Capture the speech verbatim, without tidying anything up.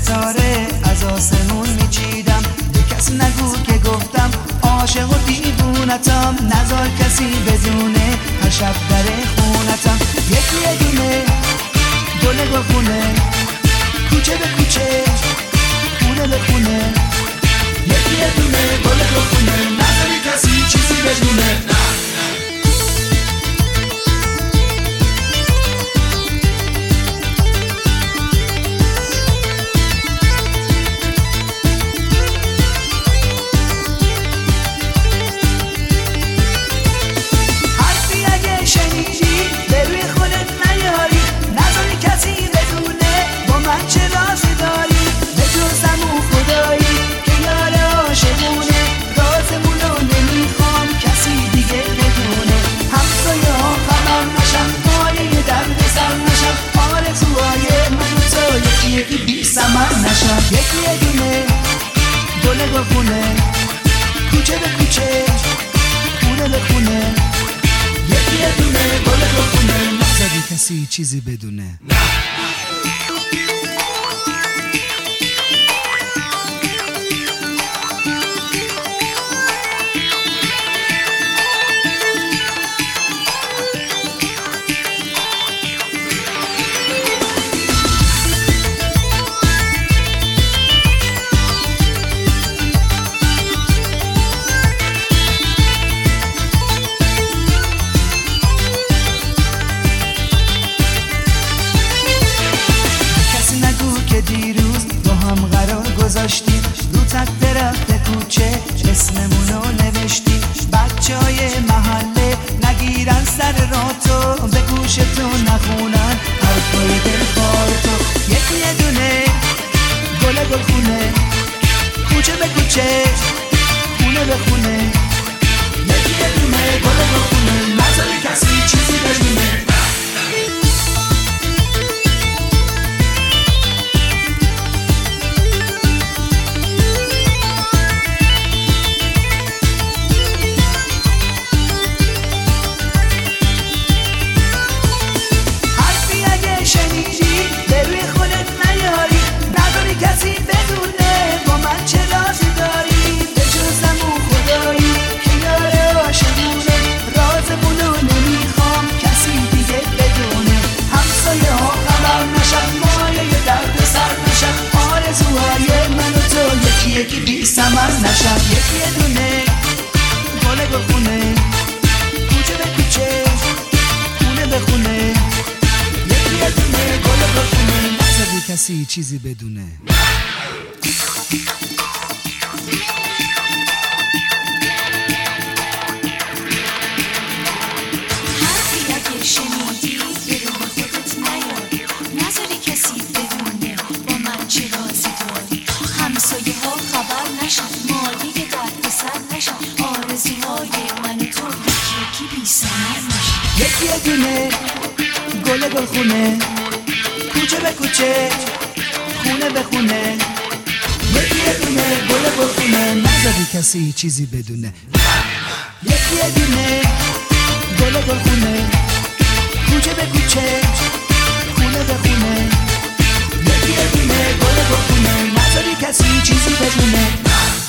ستاره از آسمون میچیدم، به کسی نگو که گفتم عاشق و دیوونتم، نذار کسی بدونه هر شب در خونتم. یکی یه دونه گل گلخونه، کوچه به کوچه خونه به خونه، یکی یه دونه گل گلخونه، نذاری کسی چیزی بدونه. یکی یه دونه گل گلخونه، کوچه به کوچه خونه به خونه، یکی یه دونه گل گلخونه، نذاری کسی چیزی بدونه. دیروز با هم قرار گذاشتیم، رو تک درخت کوچه اسممونو نوشتیم، بچه های محله نگیرن سر راه تو، به گوش تو نخونن حرفای دلخواه تو. یکی یه دونه گل گلخونه، کوچه به کوچه خونه به خونه، یکی یه دونه گل گلخونه، نذاری کسی چیزی بدونه. یکی بی ثمر نشم، یکی یه دونه گل گلخونه، کوچه به کوچه خونه به خونه، یکی یه دونه گل گلخونه، نذاری کسی چیزی بدونه. حرفی اگه شنیدی به رو خودت نیار، نذاری کسی بدونه با من چه رازی داری، همسایه ها خبر نشن، مالی درد سر نشن، آرزوهای من و تو یکی یکی بی ثمر نشن. یکی یه دونه گل گلخونه، کوچه به کوچه خونه به خونه، یکی یه دونه گل گلخونه، نذاری کسی چیزی بدونه. یکی یه دونه گل گلخونه، کوچه به کوچه خونه به خونه، یکی یه دونه گل گلخونه، نذاری کسی چیزی بدونه.